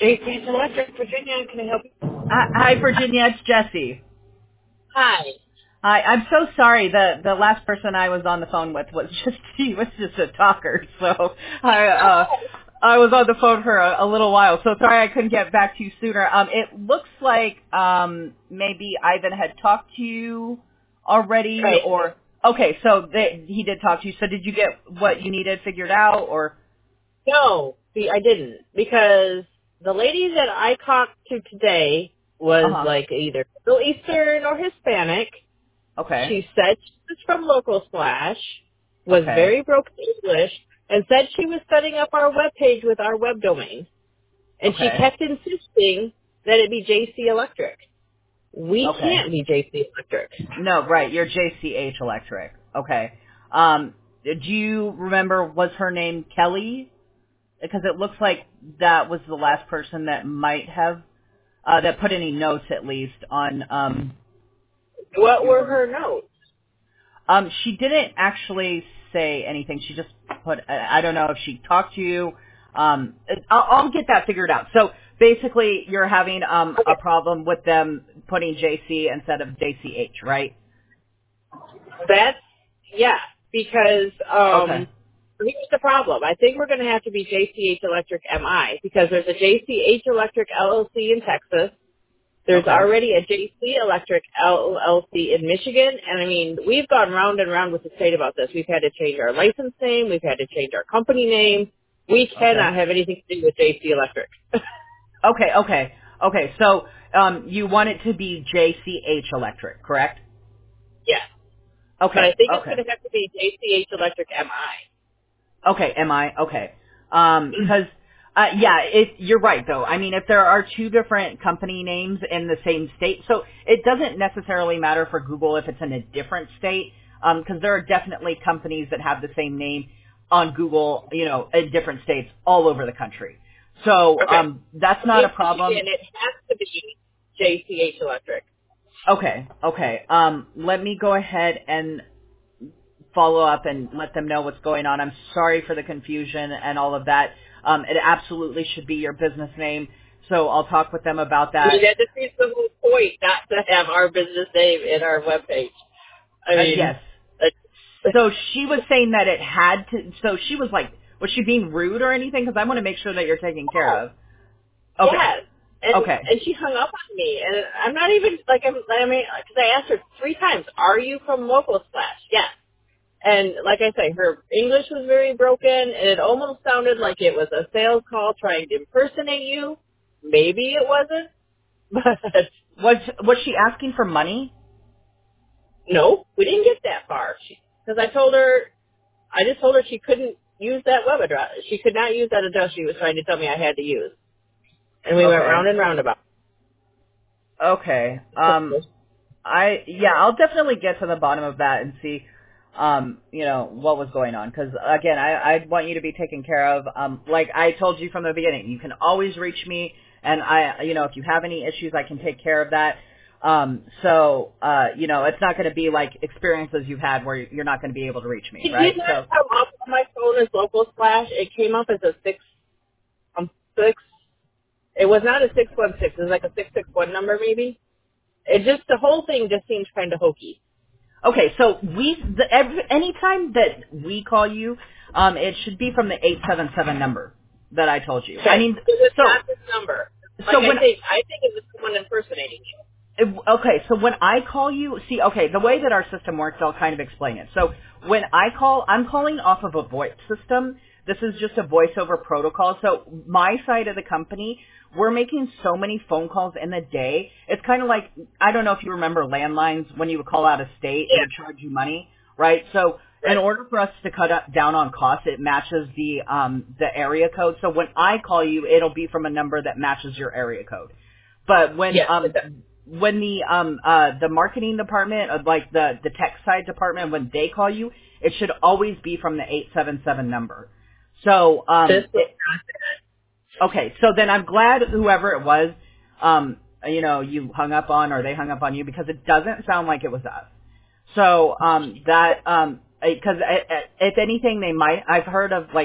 JC's Electric, Virginia, can I help you? Hi, Virginia. It's Jesse. Hi. Hi. I'm so sorry. The last person I was on the phone with was just a talker. So I was on the phone for a little while. So sorry I couldn't get back to you sooner. It looks like maybe Ivan had talked to you already, Right. or okay. So he did talk to you. So did you get what you needed figured out, or? No, see, I didn't, because the lady that I talked to today was Uh huh. like either Middle Eastern or Hispanic. Okay. She said she was from Local Splash, was Okay. very broken English, and said she was setting up our webpage with our web domain. And she Okay. kept insisting that it be JC Electric. We Okay. can't be JC Electric. No, right. You're JCH Electric. Okay. Do you remember, was her name Kelly? Because it looks like that was the last person that might have, that put any notes at least on, What were your, her notes? she didn't actually say anything. She just put, I don't know if she talked to you. I'll get that figured out. So basically you're having, a problem with them putting JC instead of JCH, right? That's, yeah, because Okay. here's the problem. I think we're going to have to be JCH Electric MI because there's a JCH Electric LLC in Texas. There's Okay. already a JC Electric LLC in Michigan. And I mean, we've gone round and round with the state about this. We've had to change our license name. We've had to change our company name. We Okay. cannot have anything to do with JC Electric. Okay. So, you want it to be JCH Electric, correct? Yeah. But I Okay. think it's Okay. going to have to be JCH Electric MI. Okay. Am I? Okay. Because, yeah, you're right though. I mean, if there are two different company names in the same state, so it doesn't necessarily matter for Google if it's in a different state, because there are definitely companies that have the same name on Google, in different states all over the country. So, Okay. that's not a In problem. Michigan, it has to be JCH Electric. Okay. Let me go ahead and follow up and let them know what's going on. I'm sorry for the confusion and all of that. It absolutely should be your business name, so I'll talk with them about I mean, that. that defeats the whole point not to have our business name in our webpage. I mean, Yes. it, So she was saying that it had to, so she was like, was she being rude or anything? Because I want to make sure that you're taken care oh, of. Okay. yes. And Okay. and she hung up on me, and I'm not even like I mean, because I asked her 3 times, "Are you from Local Splash?" Yes. And like I say, her English was very broken, and it almost sounded like it was a sales call trying to impersonate you. Maybe it wasn't, but Was she asking for money? no, we didn't get that far. Because I just told her she couldn't use that web address. She could not use that address she was trying to tell me I had to use. And we went Okay. round and round about Okay. it. I'll definitely get to the bottom of that and see, what was going on. Because again, I want you to be taken care of. Like I told you from the beginning, you can always reach me, and if you have any issues, I can take care of that. It's not going to be like experiences you've had where you're not going to be able to reach me, It did right? not So, come up on my phone as Local Splash. It came up as a 6. It was not a 616. It was like a 661 number maybe. The whole thing just seemed kind of hokey. okay, so anytime that we call you, it should be from the 877 number that I told you. I Okay. mean, It was so not this number. Like so when I think it was someone impersonating you. Okay, so when I call you, the way that our system works, I'll kind of explain it. So when I call, I'm calling off of a VoIP system. This is just a voice over protocol. So my side of the company, we're making so many phone calls in the day. It's kind of like, I don't know if you remember landlines when you would call out of state, it Yeah. would charge you money, right? So in Right. order for us to down on costs, it matches the area code. So when I call you, it'll be from a number that matches your area code. But Yes. It does. when the marketing department, like the tech side department, when they call you, it should always be from the 877 number. So This was not that. okay, so then I'm glad whoever it was, you hung up on or they hung up on you, because it doesn't sound like it was us. So because if anything, I've heard of, like,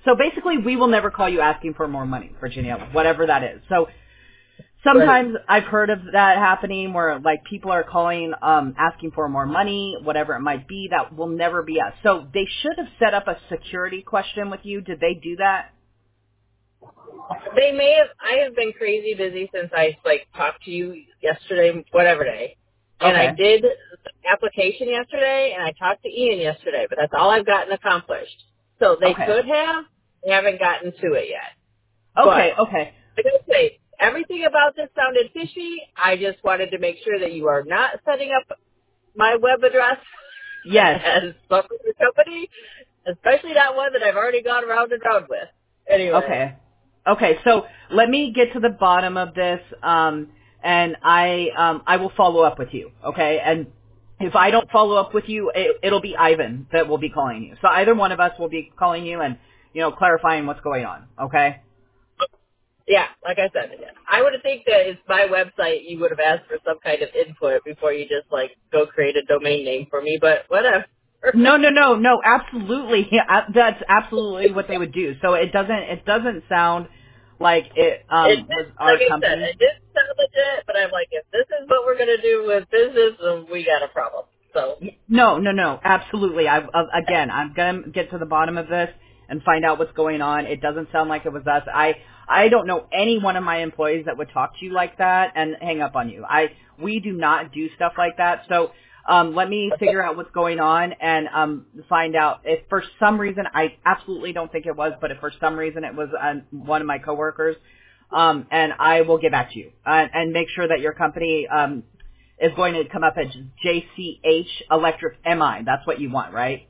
So basically, we will never call you asking for more money, Virginia, whatever that is. So sometimes I've heard of that happening where like people are calling, asking for more money, whatever it might be. That will never be us. So they should have set up a security question with you. Did they do that? They may have. I have been crazy busy since I like talked to you yesterday, whatever day, and I Okay. did the application yesterday, and I talked to Ian yesterday. But that's all I've gotten accomplished. So they Okay. could have. They haven't gotten to it yet. Okay. But Okay. like I say, everything about this sounded fishy. I just wanted to make sure that you are not setting up my web address Yes. as some other company, especially that one that I've already gone around and round with. Anyway. Okay. Okay. So let me get to the bottom of this, and I will follow up with you. Okay. And if I don't follow up with you, it'll be Ivan that will be calling you. So either one of us will be calling you and clarifying what's going on. Okay. Yeah, like I said, I would think that it's my website. You would have asked for some kind of input before you just like go create a domain name for me. But whatever. No, absolutely. Yeah, that's absolutely what they would do. So it doesn't sound like it It did, was like our I said, company. it did sound legit. But I'm like, if this is what we're gonna do with business, then we got a problem. So No, absolutely. Again, I'm gonna get to the bottom of this and find out what's going on. It doesn't sound like it was us. I don't know any one of my employees that would talk to you like that and hang up on you. We do not do stuff like that. So let me figure out what's going on and find out if for some reason I absolutely don't think it was, but if for some reason it was one of my coworkers, and I will get back to you and make sure that your company is going to come up as JCH Electric MI. That's what you want, right?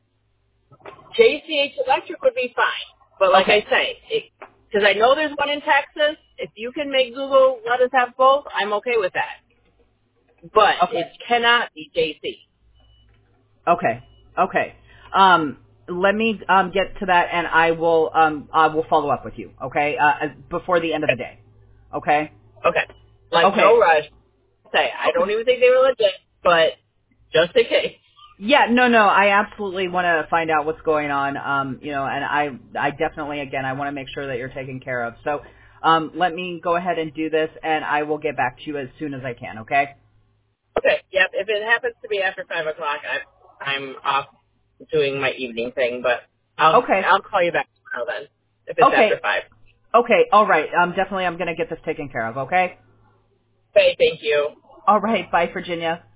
JCH Electric would be fine. But like I Okay. say, because I know there's one in Texas. If you can make Google let us have both, I'm okay with that. But Okay. it cannot be JC. Okay. Let me get to that, and I will follow up with you. Okay, before the end of the day. Okay. Okay. Like, no Okay. rush. Say, I Okay. don't even think they were legit, but just in case. Yeah, no, I absolutely want to find out what's going on. And I definitely, again, I want to make sure that you're taken care of. So, let me go ahead and do this, and I will get back to you as soon as I can. Okay. Okay, yep. If it happens to be after 5 o'clock, I'm off doing my evening thing, but Okay. I'll call you back tomorrow then, if it's after Okay. 5. Okay. All right. Definitely, I'm going to get this taken care of. Okay. Okay, thank you. All right. Bye, Virginia.